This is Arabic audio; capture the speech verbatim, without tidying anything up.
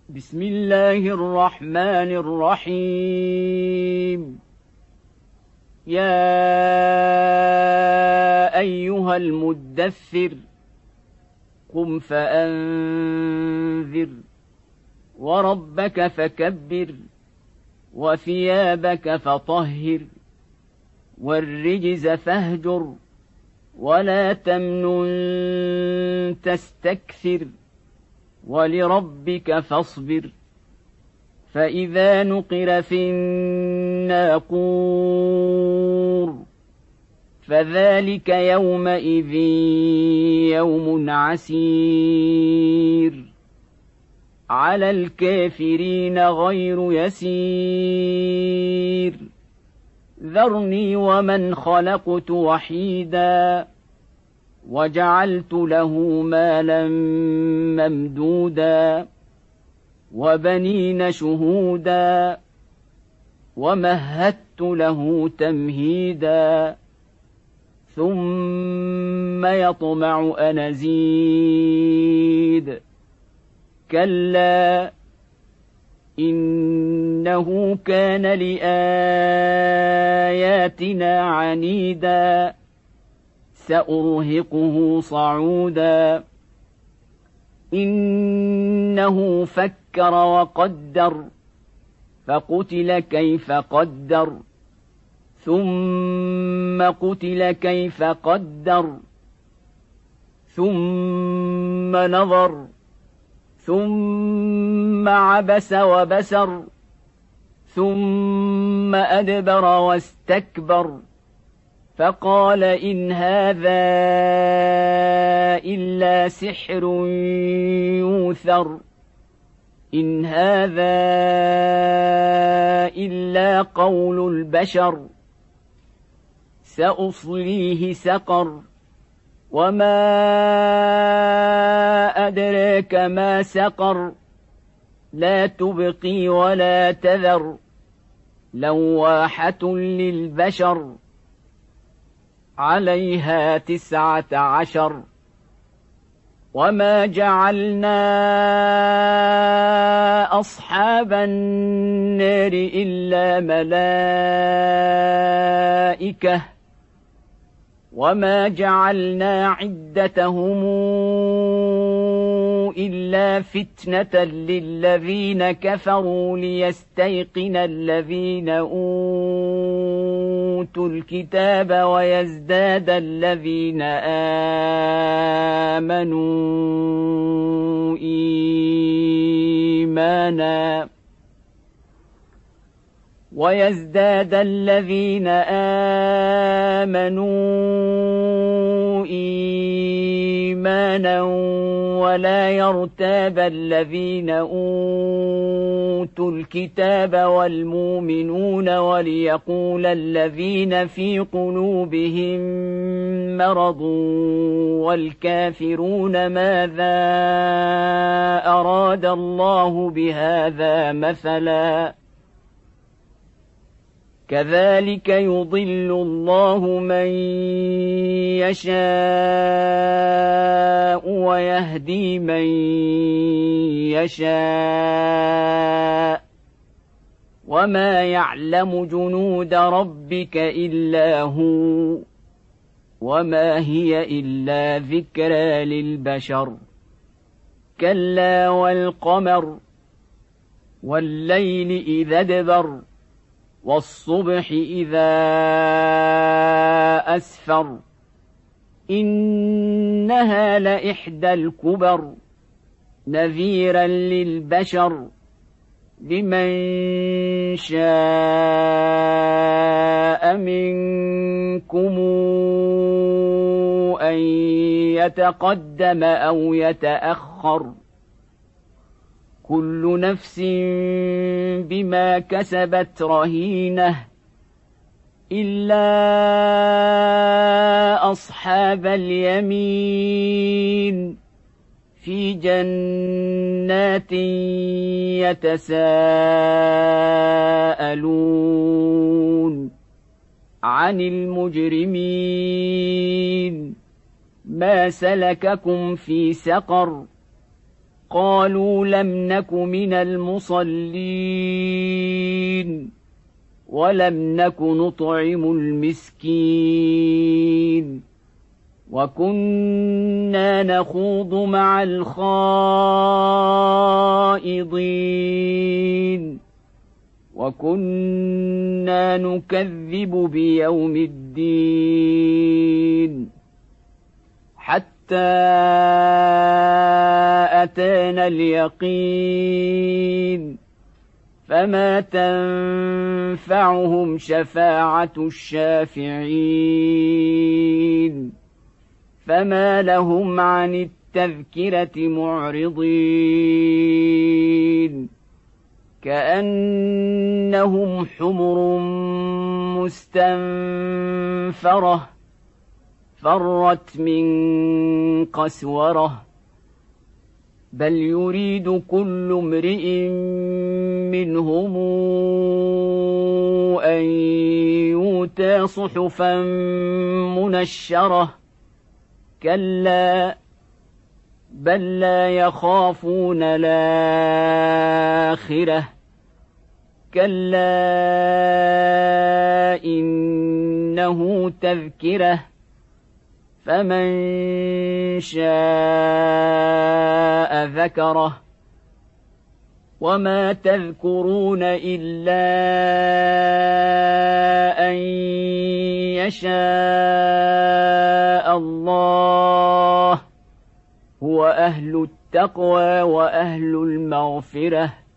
بسم الله الرحمن الرحيم. يا أيها المدثر قم فأنذر وربك فكبر وثيابك فطهر والرجز فاهجر ولا تمنن تستكثر ولربك فاصبر. فإذا نقر في الناقور فذلك يومئذ يوم عسير على الكافرين غير يسير. ذرني ومن خلقت وحيدا وجعلت له مالا ممدودا وبنين شهودا ومهدت له تمهيدا ثم يطمع أن أزيد. كلا إنه كان لآياتنا عنيدا سأرهقه صعودا. إنه فكر وقدر فقتل كيف قدر ثم قتل كيف قدر ثم نظر ثم عبس وبسر ثم أدبر واستكبر فقال إن هذا إلا سحر يوثر إن هذا إلا قول البشر سأصليه سقر وما أدراك ما سقر لا تبقي ولا تذر لواحة للبشر عليها تسعة عشر. وما جعلنا أصحاب النار إلا ملائكة وما جعلنا عدتهم إلا فتنة للذين كفروا ليستيقن الذين أوتوا الكتاب ويزداد الذين آمنوا إيمانا ويزداد الذين آمنوا إيمانا ولا يرتاب الذين أوتوا الكتاب والمؤمنون وليقول الذين في قلوبهم مرض والكافرون ماذا أراد الله بهذا مثلا كذلك يضل الله من يشاء ويهدي من يشاء وما يعلم جنود ربك إلا هو وما هي إلا ذكرى للبشر. كلا والقمر والليل إذا ادبر والصبح إذا أسفر إنها لإحدى الكبر نذيرا للبشر لمن شاء منكم أن يتقدم أو يتأخر كل نفس بما كسبت رهينة إلا أصحاب اليمين في جنات يتساءلون عن المجرمين ما سلككم في سقر قالوا لم نك من المصلين ولم نك نطعم المسكين وكنا نخوض مع الخائضين وكنا نكذب بيوم الدين حتى أتانا اليقين فما تنفعهم شفاعة الشافعين فما لهم عن التذكرة معرضين كأنهم حمر مستنفرة فرت من قسورة بل يريد كل امرئ منهم أن يؤتى صحفا منشرة كلا بل لا يخافون الآخرة كلا إنه تذكرة فمن شاء ذكره وما تذكرون إلا أن يشاء الله هو أهل التقوى وأهل المغفرة